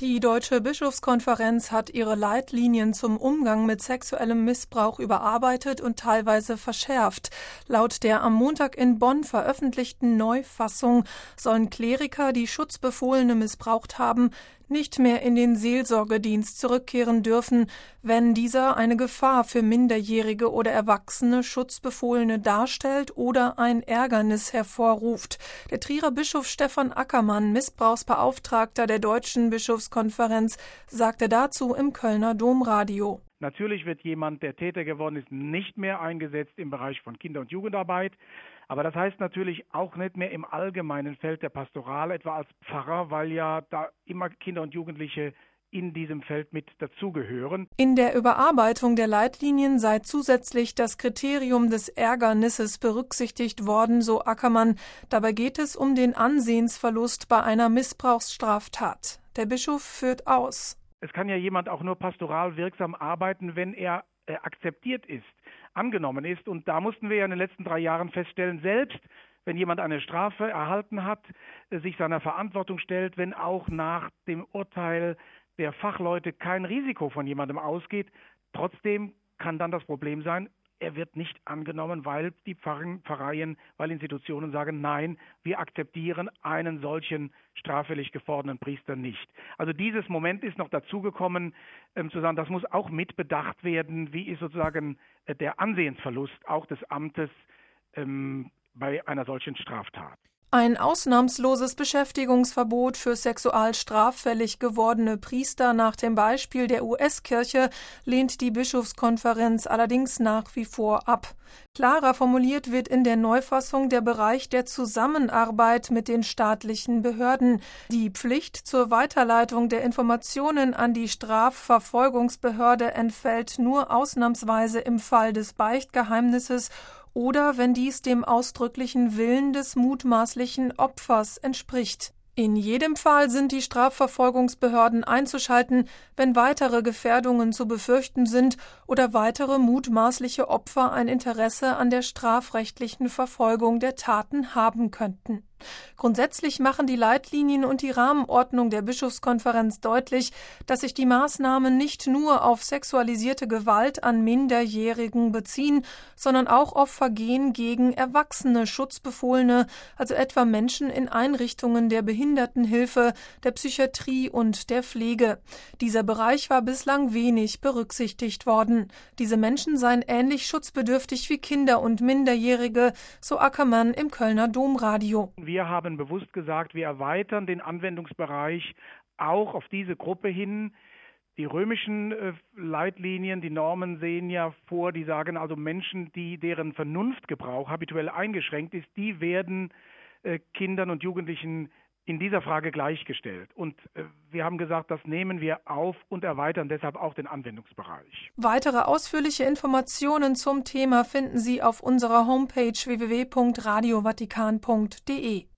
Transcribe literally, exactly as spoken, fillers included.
Die Deutsche Bischofskonferenz hat ihre Leitlinien zum Umgang mit sexuellem Missbrauch überarbeitet und teilweise verschärft. Laut der am Montag in Bonn veröffentlichten Neufassung sollen Kleriker, die Schutzbefohlene missbraucht haben, nicht mehr in den Seelsorgedienst zurückkehren dürfen, wenn dieser eine Gefahr für minderjährige oder erwachsene Schutzbefohlene darstellt oder ein Ärgernis hervorruft. Der Trierer Bischof Stefan Ackermann, Missbrauchsbeauftragter der Deutschen Bischofskonferenz, sagte dazu im Kölner Domradio. Natürlich wird jemand, der Täter geworden ist, nicht mehr eingesetzt im Bereich von Kinder- und Jugendarbeit. Aber das heißt natürlich auch nicht mehr im allgemeinen Feld der Pastoral, etwa als Pfarrer, weil ja da immer Kinder und Jugendliche in diesem Feld mit dazugehören. In der Überarbeitung der Leitlinien sei zusätzlich das Kriterium des Ärgernisses berücksichtigt worden, so Ackermann. Dabei geht es um den Ansehensverlust bei einer Missbrauchsstraftat. Der Bischof führt aus. Es kann ja jemand auch nur pastoral wirksam arbeiten, wenn er äh, akzeptiert ist, angenommen ist. Und da mussten wir ja in den letzten drei Jahren feststellen, selbst wenn jemand eine Strafe erhalten hat, äh, sich seiner Verantwortung stellt, wenn auch nach dem Urteil der Fachleute kein Risiko von jemandem ausgeht, trotzdem kann dann das Problem sein, er wird nicht angenommen, weil die Pfarren, Pfarreien, weil Institutionen sagen, nein, wir akzeptieren einen solchen straffällig gewordenen Priester nicht. Also dieses Moment ist noch dazugekommen, ähm, zu sagen, das muss auch mitbedacht werden, wie ist sozusagen äh, der Ansehensverlust auch des Amtes ähm, bei einer solchen Straftat. Ein ausnahmsloses Beschäftigungsverbot für sexual straffällig gewordene Priester nach dem Beispiel der U S-Kirche lehnt die Bischofskonferenz allerdings nach wie vor ab. Klarer formuliert wird in der Neufassung der Bereich der Zusammenarbeit mit den staatlichen Behörden. Die Pflicht zur Weiterleitung der Informationen an die Strafverfolgungsbehörde entfällt nur ausnahmsweise im Fall des Beichtgeheimnisses oder wenn dies dem ausdrücklichen Willen des mutmaßlichen Opfers entspricht. In jedem Fall sind die Strafverfolgungsbehörden einzuschalten, wenn weitere Gefährdungen zu befürchten sind oder weitere mutmaßliche Opfer ein Interesse an der strafrechtlichen Verfolgung der Taten haben könnten. Grundsätzlich machen die Leitlinien und die Rahmenordnung der Bischofskonferenz deutlich, dass sich die Maßnahmen nicht nur auf sexualisierte Gewalt an Minderjährigen beziehen, sondern auch auf Vergehen gegen erwachsene Schutzbefohlene, also etwa Menschen in Einrichtungen der Behindertenhilfe, der Psychiatrie und der Pflege. Dieser Bereich war bislang wenig berücksichtigt worden. Diese Menschen seien ähnlich schutzbedürftig wie Kinder und Minderjährige, so Ackermann im Kölner Domradio. Wir haben bewusst gesagt, wir erweitern den Anwendungsbereich auch auf diese Gruppe hin. Die römischen äh, Leitlinien, die Normen sehen ja vor, die sagen also Menschen, die deren Vernunftgebrauch habituell eingeschränkt ist, die werden äh, Kindern und Jugendlichen in dieser Frage gleichgestellt. Und äh, wir haben gesagt, das nehmen wir auf und erweitern deshalb auch den Anwendungsbereich. Weitere ausführliche Informationen zum Thema finden Sie auf unserer Homepage w w w punkt radio vatikan punkt d e.